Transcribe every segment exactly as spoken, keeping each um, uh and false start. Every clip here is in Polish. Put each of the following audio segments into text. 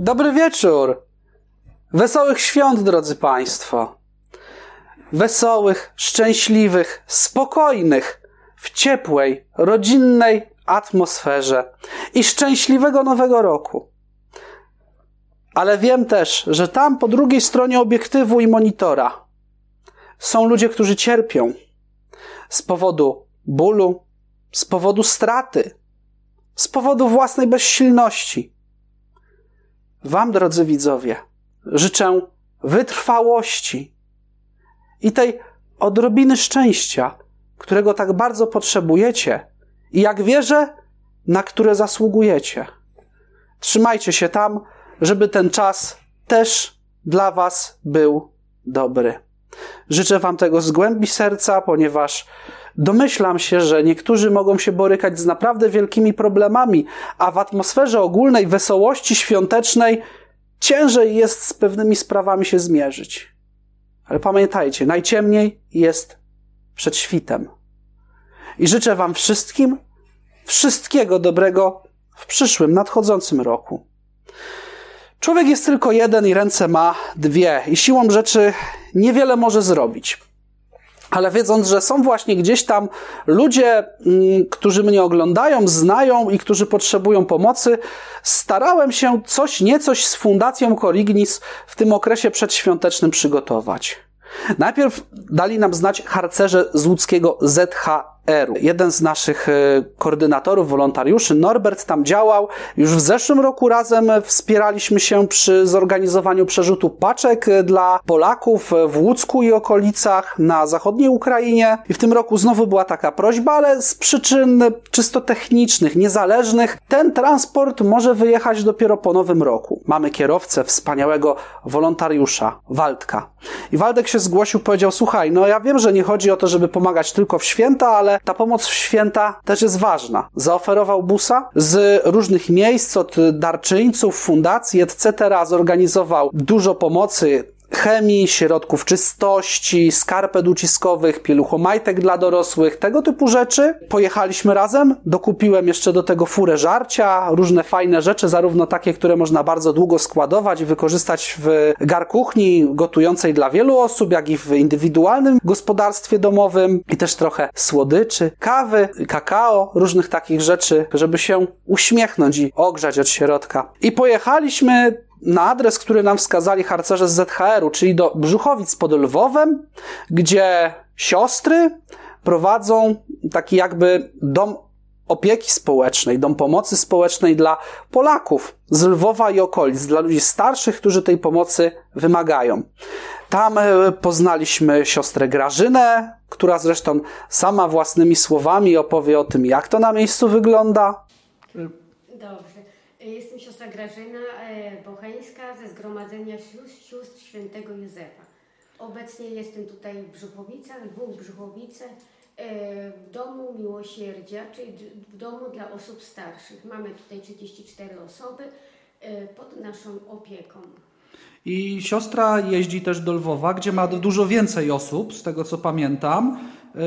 Dobry wieczór. Wesołych świąt, drodzy Państwo. Wesołych, szczęśliwych, spokojnych, w ciepłej, rodzinnej atmosferze i szczęśliwego Nowego Roku. Ale wiem też, że tam po drugiej stronie obiektywu i monitora są ludzie, którzy cierpią z powodu bólu, z powodu straty, z powodu własnej bezsilności. Wam, drodzy widzowie, życzę wytrwałości i tej odrobiny szczęścia, którego tak bardzo potrzebujecie i jak wierzę, na które zasługujecie. Trzymajcie się tam, żeby ten czas też dla was był dobry. Życzę wam tego z głębi serca, ponieważ domyślam się, że niektórzy mogą się borykać z naprawdę wielkimi problemami, a w atmosferze ogólnej wesołości świątecznej ciężej jest z pewnymi sprawami się zmierzyć. Ale pamiętajcie, najciemniej jest przed świtem. I życzę wam wszystkim wszystkiego dobrego w przyszłym, nadchodzącym roku. Człowiek jest tylko jeden i ręce ma dwie i siłą rzeczy niewiele może zrobić. Ale wiedząc, że są właśnie gdzieś tam ludzie, którzy mnie oglądają, znają i którzy potrzebują pomocy, starałem się coś niecoś z Fundacją Corignis w tym okresie przedświątecznym przygotować. Najpierw dali nam znać harcerze z łódzkiego Z H R-u. Jeden z naszych koordynatorów, wolontariuszy, Norbert, tam działał. Już w zeszłym roku razem wspieraliśmy się przy zorganizowaniu przerzutu paczek dla Polaków w Łódzku i okolicach, na zachodniej Ukrainie. I w tym roku znowu była taka prośba, ale z przyczyn czysto technicznych, niezależnych, ten transport może wyjechać dopiero po nowym roku. Mamy kierowcę, wspaniałego wolontariusza, Waldka. I Waldek się zgłosił, powiedział: słuchaj, no ja wiem, że nie chodzi o to, żeby pomagać tylko w święta, ale ta pomoc w święta też jest ważna. Zaoferował busa z różnych miejsc, od darczyńców, fundacji, et cetera. Zorganizował dużo pomocy, chemii, środków czystości, skarpet uciskowych, pieluchomajtek dla dorosłych, tego typu rzeczy. Pojechaliśmy razem, dokupiłem jeszcze do tego furę żarcia, różne fajne rzeczy, zarówno takie, które można bardzo długo składować i wykorzystać w garkuchni gotującej dla wielu osób, jak i w indywidualnym gospodarstwie domowym, i też trochę słodyczy, kawy, kakao, różnych takich rzeczy, żeby się uśmiechnąć i ogrzać od środka. I pojechaliśmy na adres, który nam wskazali harcerze z Z H R-u, czyli do Brzuchowic pod Lwowem, gdzie siostry prowadzą taki jakby dom opieki społecznej, dom pomocy społecznej dla Polaków z Lwowa i okolic, dla ludzi starszych, którzy tej pomocy wymagają. Tam poznaliśmy siostrę Grażynę, która zresztą sama własnymi słowami opowie o tym, jak to na miejscu wygląda. Dobrze. Jestem siostra Grażyna Bocheńska ze Zgromadzenia Sióstr, Sióstr Świętego Józefa. Obecnie jestem tutaj w Brzuchowicach, dwóch Brzuchowice, w Domu Miłosierdzia, czyli w domu dla osób starszych. Mamy tutaj trzydzieści cztery osoby pod naszą opieką. I siostra jeździ też do Lwowa, gdzie ma dużo więcej osób, z tego co pamiętam,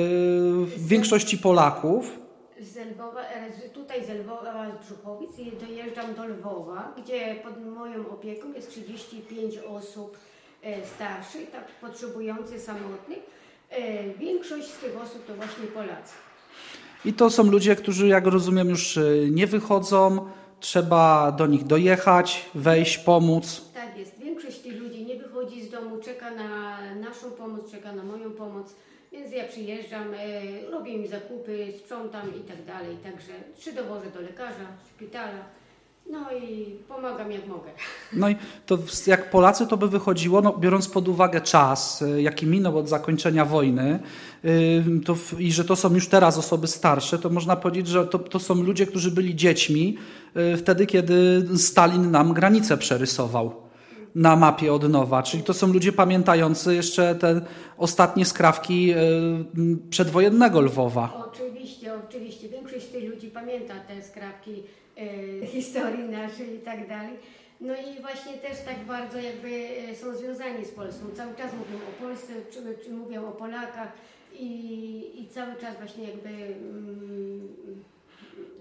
w większości Polaków. Z Lwowa, tutaj z Lwowa, z Brzuchowic dojeżdżam do Lwowa, gdzie pod moją opieką jest trzydzieści pięć osób starszych, tak potrzebujących, samotnych. Większość z tych osób to właśnie Polacy. I to są ludzie, którzy, jak rozumiem, już nie wychodzą, trzeba do nich dojechać, wejść, pomóc. Tak jest, większość tych ludzi nie wychodzi z domu, czeka na naszą pomoc, czeka na moją pomoc. Więc ja przyjeżdżam, e, robię im zakupy, sprzątam i tak dalej. Także czy dowożę do lekarza, szpitala, no i pomagam jak mogę. No i to jak Polacy to by wychodziło, no, biorąc pod uwagę czas, jaki minął od zakończenia wojny, yy, to, i że to są już teraz osoby starsze, to można powiedzieć, że to, to są ludzie, którzy byli dziećmi yy, wtedy, kiedy Stalin nam granicę przerysował na mapie od nowa, czyli to są ludzie pamiętający jeszcze te ostatnie skrawki przedwojennego Lwowa. Oczywiście, oczywiście. Większość z tych ludzi pamięta te skrawki e, historii naszej i tak dalej. No i właśnie też tak bardzo jakby są związani z Polską. Cały czas mówią o Polsce, czy, czy mówią o Polakach i, i cały czas właśnie jakby mm,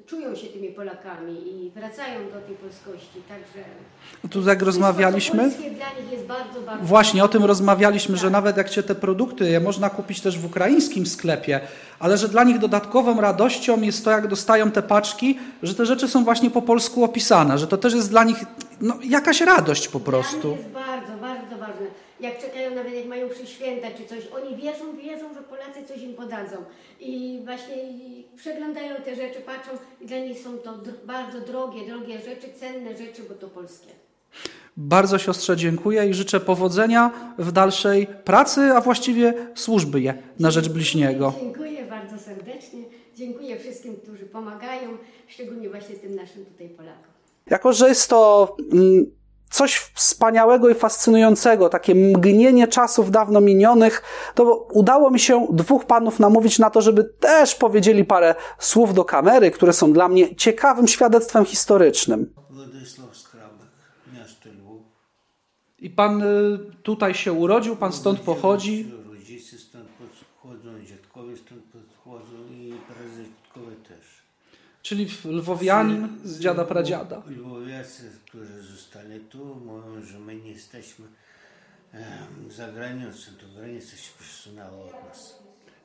czują się tymi Polakami i wracają do tej polskości, także... No tu jak rozmawialiśmy... Polskie dla nich jest bardzo, bardzo... Właśnie, o tym rozmawialiśmy, że nawet jak się te produkty, je można kupić też w ukraińskim sklepie, ale że dla nich dodatkową radością jest to, jak dostają te paczki, że te rzeczy są właśnie po polsku opisane, że to też jest dla nich no, jakaś radość po prostu. Dla nich jest bardzo, bardzo ważne. Jak czekają, nawet jak mają przy święta czy coś, oni wierzą, wierzą, że Polacy coś im podadzą. I właśnie przeglądają te rzeczy, patrzą i dla nich są to dr- bardzo drogie, drogie rzeczy, cenne rzeczy, bo to polskie. Bardzo siostrze dziękuję i życzę powodzenia w dalszej pracy, a właściwie służby je na rzecz bliźniego. Dziękuję bardzo serdecznie. Dziękuję wszystkim, którzy pomagają, szczególnie właśnie tym naszym tutaj Polakom. Jako że jest to mm, coś wspaniałego i fascynującego, takie mgnienie czasów dawno minionych, to udało mi się dwóch panów namówić na to, żeby też powiedzieli parę słów do kamery, które są dla mnie ciekawym świadectwem historycznym. Władysław Skrabek, miasto Lwów. I pan y, tutaj się urodził, pan stąd pochodzi? Rodzice stąd pochodzą, dziadkowie stąd pochodzą i pradziadkowie też. Czyli lwowianin z dziada pradziada. Lwowiacy, którzy zostali tu, mówią, że my nie jesteśmy um, za granicą, to granica się przesunęła od nas.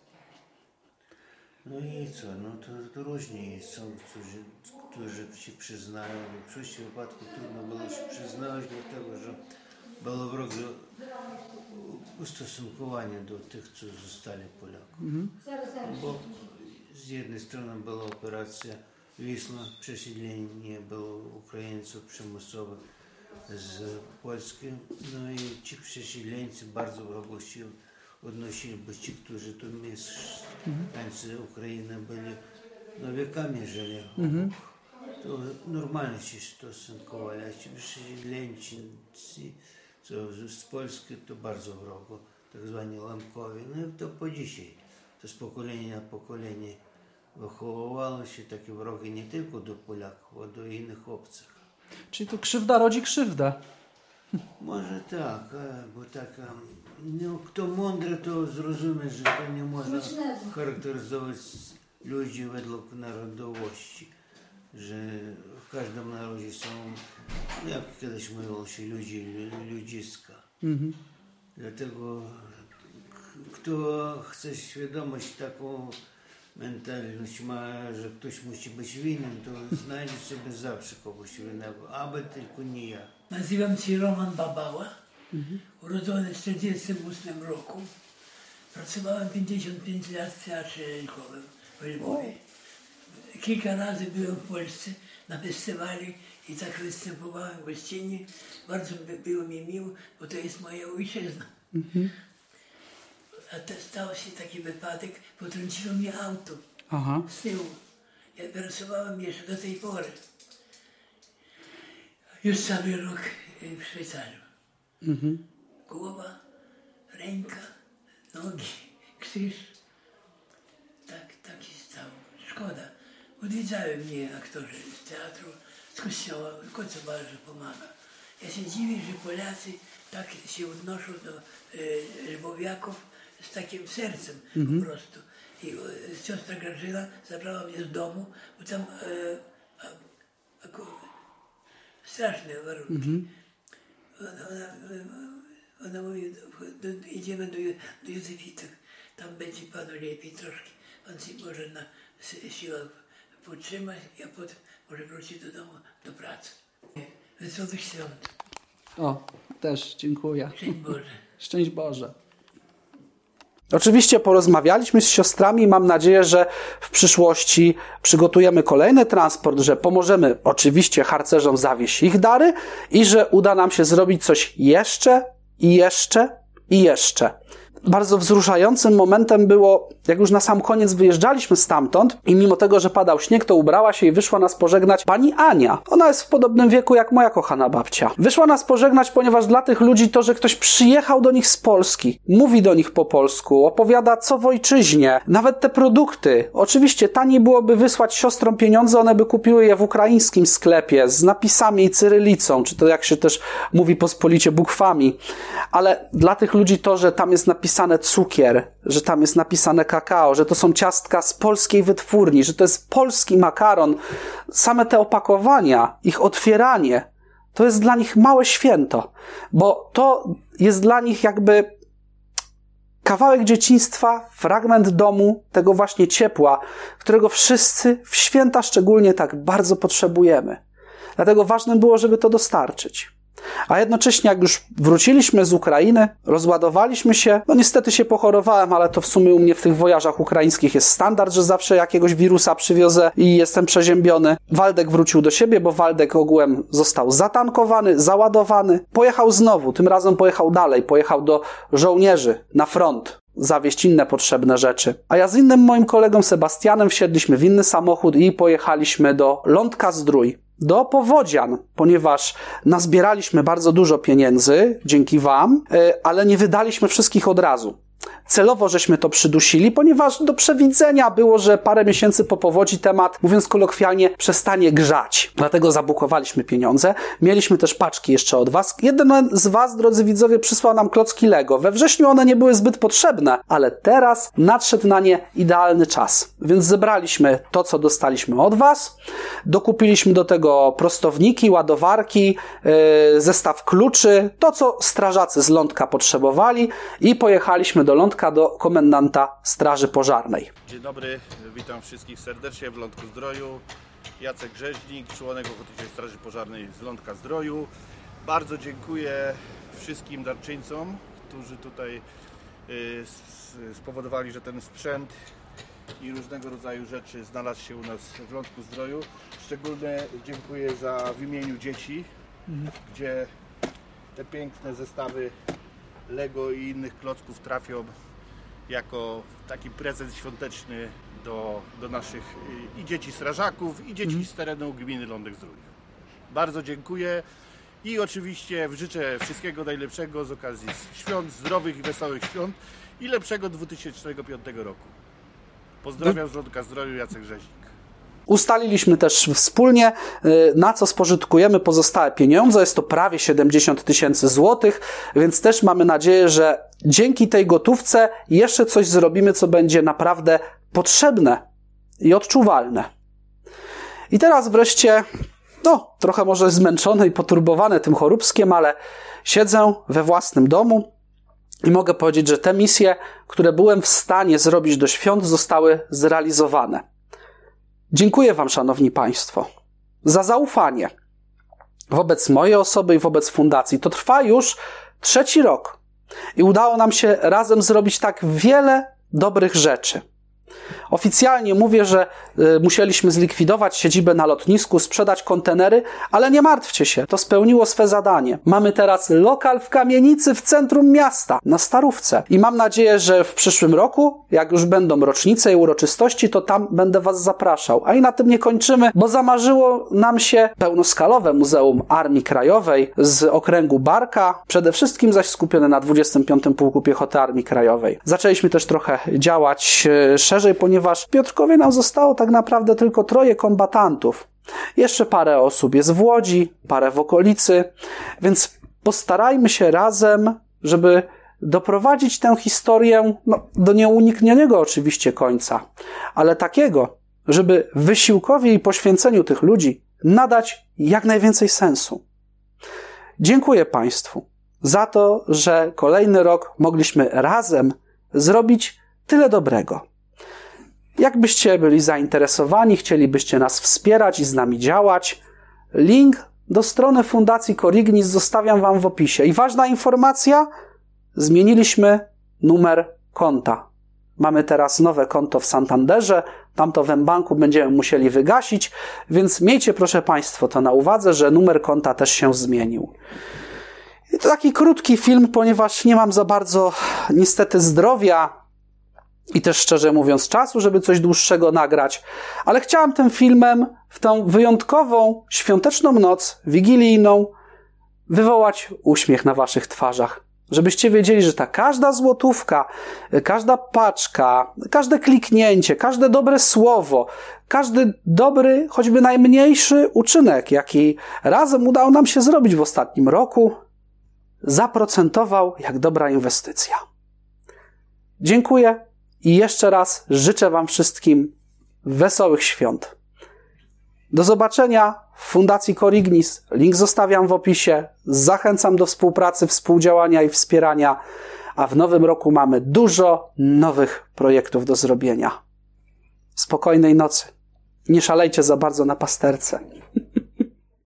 No i co, no to, to różnie jest. Są, którzy, którzy się przyznają. W większości wypadków trudno było się przyznać, dlatego że było wrogie ustosunkowanie do tych, co zostali Polakami. Bo z jednej strony była operacja Wisła, przesiedlenie było Ukraińców przymusowych z Polski. No i ci przesiedleńcy bardzo wrogo się odnosili, bo ci, którzy tu mieszkańcy Ukrainy byli, no wiekami żyli. Mhm. To normalnie się stosunkowali, a ci przesiedleńcy, co z Polski, to bardzo wrogo, tak zwani Lamkowie. No i to po dzisiaj, to z pokolenia na pokolenie wychowywało się takie wrogi nie tylko do Polaków, a do innych obcych. Czyli to krzywda rodzi krzywdę. Może tak, bo tak, no, kto mądry, to zrozumie, że to nie można charakteryzować ludzi według narodowości, że w każdym narodzie są, jak kiedyś mówiło się, ludzi, ludziska. Mhm. Dlatego kto chce świadomość taką mentalność ma, że ktoś musi być winnym, to znajdzie sobie zawsze kogoś winnego, aby tylko nie ja. Nazywam się Roman Babała, mhm. urodzony w tysiąc dziewięćset czterdziestym ósmym roku. Pracowałem pięćdziesiąt pięć lat w Teatrze Rękowym w Lwowie. Kilka razy byłem w Polsce na festiwali i tak występowałem gościnnie. Bardzo było mi miło, bo to jest moja ojczyzna. Mhm. A to stał się taki wypadek, potrąciło mnie auto. Aha. Z tyłu. Ja pracowałem jeszcze do tej pory. Już cały rok w Szwajcarii. Mhm. Głowa, ręka, nogi, krzyż. Tak, tak się stało. Szkoda. Odwiedzały mnie aktorzy z teatru, z kościoła, tylko co bardzo pomaga. Ja się dziwię, że Polacy tak się odnoszą do e, lwowiaków z takim sercem mhm. po prostu. I e, siostra Grażyna zabrała mnie z domu, bo tam e, a, a, straszne warunki. Mhm. Ona, ona, ona mówi, do, do, idziemy do, do Józefitek, tam będzie panu lepiej troszkę. Pan się może na siłach podtrzymać, a potem może wrócić do domu, do pracy. Wesołych świąt. O, też dziękuję. Szczęść Boże. Szczęść Boże. Oczywiście porozmawialiśmy z siostrami i mam nadzieję, że w przyszłości przygotujemy kolejny transport, że pomożemy oczywiście harcerzom zawieźć ich dary i że uda nam się zrobić coś jeszcze i jeszcze i jeszcze. Bardzo wzruszającym momentem było, jak już na sam koniec wyjeżdżaliśmy stamtąd i mimo tego, że padał śnieg, to ubrała się i wyszła nas pożegnać pani Ania. Ona jest w podobnym wieku jak moja kochana babcia. Wyszła nas pożegnać, ponieważ dla tych ludzi to, że ktoś przyjechał do nich z Polski, mówi do nich po polsku, opowiada co w ojczyźnie, nawet te produkty. Oczywiście taniej byłoby wysłać siostrom pieniądze, one by kupiły je w ukraińskim sklepie z napisami i cyrylicą, czy to jak się też mówi pospolicie bukwami. Ale dla tych ludzi to, że tam jest napisane napisane cukier, że tam jest napisane kakao, że to są ciastka z polskiej wytwórni, że to jest polski makaron. Same te opakowania, ich otwieranie, to jest dla nich małe święto, bo to jest dla nich jakby kawałek dzieciństwa, fragment domu, tego właśnie ciepła, którego wszyscy w święta szczególnie tak bardzo potrzebujemy. Dlatego ważne było, żeby to dostarczyć. A jednocześnie jak już wróciliśmy z Ukrainy, rozładowaliśmy się, no niestety się pochorowałem, ale to w sumie u mnie w tych wojażach ukraińskich jest standard, że zawsze jakiegoś wirusa przywiozę i jestem przeziębiony. Waldek wrócił do siebie, bo Waldek ogółem został zatankowany, załadowany. Pojechał znowu, tym razem pojechał dalej, pojechał do żołnierzy na front, zawieźć inne potrzebne rzeczy. A ja z innym moim kolegą Sebastianem wsiedliśmy w inny samochód i pojechaliśmy do Lądka-Zdrój, do Powodzian, ponieważ nazbieraliśmy bardzo dużo pieniędzy, dzięki wam, ale nie wydaliśmy wszystkich od razu. Celowo żeśmy to przydusili, ponieważ do przewidzenia było, że parę miesięcy po powodzi temat, mówiąc kolokwialnie, przestanie grzać. Dlatego zabukowaliśmy pieniądze. Mieliśmy też paczki jeszcze od was. Jeden z was, drodzy widzowie, przysłał nam klocki Lego. We wrześniu one nie były zbyt potrzebne, ale teraz nadszedł na nie idealny czas. Więc zebraliśmy to, co dostaliśmy od was. Dokupiliśmy do tego prostowniki, ładowarki, yy, zestaw kluczy, to, co strażacy z Lądka potrzebowali i pojechaliśmy do Lądka, do komendanta Straży Pożarnej. Dzień dobry, witam wszystkich serdecznie w Lądku-Zdroju. Jacek Grzeźnik, członek Ochotniczej Straży Pożarnej z Lądka-Zdroju. Bardzo dziękuję wszystkim darczyńcom, którzy tutaj spowodowali, że ten sprzęt i różnego rodzaju rzeczy znalazł się u nas w Lądku-Zdroju. Szczególnie dziękuję za w imieniu dzieci, mhm. gdzie te piękne zestawy Lego i innych klocków trafią jako taki prezent świąteczny do, do naszych i dzieci strażaków, i dzieci z terenu gminy Lądek-Zdrój. Bardzo dziękuję i oczywiście życzę wszystkiego najlepszego z okazji świąt, zdrowych i wesołych świąt i lepszego dwa tysiące piątego roku. Pozdrawiam z Lądka-Zdroju, Jacek Grzeźnik. Ustaliliśmy też wspólnie, na co spożytkujemy pozostałe pieniądze. Jest to prawie siedemdziesiąt tysięcy złotych, więc też mamy nadzieję, że dzięki tej gotówce jeszcze coś zrobimy, co będzie naprawdę potrzebne i odczuwalne. I teraz wreszcie, no, trochę może zmęczony i poturbowany tym choróbskiem, ale siedzę we własnym domu i mogę powiedzieć, że te misje, które byłem w stanie zrobić do świąt, zostały zrealizowane. Dziękuję wam, szanowni państwo, za zaufanie wobec mojej osoby i wobec fundacji. To trwa już trzeci rok i udało nam się razem zrobić tak wiele dobrych rzeczy. Oficjalnie mówię, że y, musieliśmy zlikwidować siedzibę na lotnisku, sprzedać kontenery, ale nie martwcie się, to spełniło swe zadanie. Mamy teraz lokal w kamienicy w centrum miasta, na Starówce. I mam nadzieję, że w przyszłym roku, jak już będą rocznice i uroczystości, to tam będę was zapraszał. A i na tym nie kończymy, bo zamarzyło nam się pełnoskalowe Muzeum Armii Krajowej z okręgu Barka, przede wszystkim zaś skupione na dwudziestym piątym Pułku Piechoty Armii Krajowej. Zaczęliśmy też trochę działać y, szerzej, ponieważ w Piotrkowie nam zostało tak naprawdę tylko troje kombatantów. Jeszcze parę osób jest w Łodzi, parę w okolicy, więc postarajmy się razem, żeby doprowadzić tę historię no, do nieuniknionego oczywiście końca, ale takiego, żeby wysiłkowi i poświęceniu tych ludzi nadać jak najwięcej sensu. Dziękuję Państwu za to, że kolejny rok mogliśmy razem zrobić tyle dobrego. Jakbyście byli zainteresowani, chcielibyście nas wspierać i z nami działać, link do strony Fundacji Corignis zostawiam wam w opisie. I ważna informacja, zmieniliśmy numer konta. Mamy teraz nowe konto w Santanderze, tamto w mBanku będziemy musieli wygasić, więc miejcie proszę Państwo to na uwadze, że numer konta też się zmienił. I to taki krótki film, ponieważ nie mam za bardzo niestety zdrowia, i też szczerze mówiąc czasu, żeby coś dłuższego nagrać, ale chciałem tym filmem w tą wyjątkową, świąteczną noc, wigilijną, wywołać uśmiech na waszych twarzach. Żebyście wiedzieli, że ta każda złotówka, każda paczka, każde kliknięcie, każde dobre słowo, każdy dobry, choćby najmniejszy uczynek, jaki razem udało nam się zrobić w ostatnim roku, zaprocentował jak dobra inwestycja. Dziękuję i jeszcze raz życzę Wam wszystkim wesołych świąt. Do zobaczenia w Fundacji Corignis. Link zostawiam w opisie. Zachęcam do współpracy, współdziałania i wspierania. A w nowym roku mamy dużo nowych projektów do zrobienia. Spokojnej nocy. Nie szalejcie za bardzo na pasterce.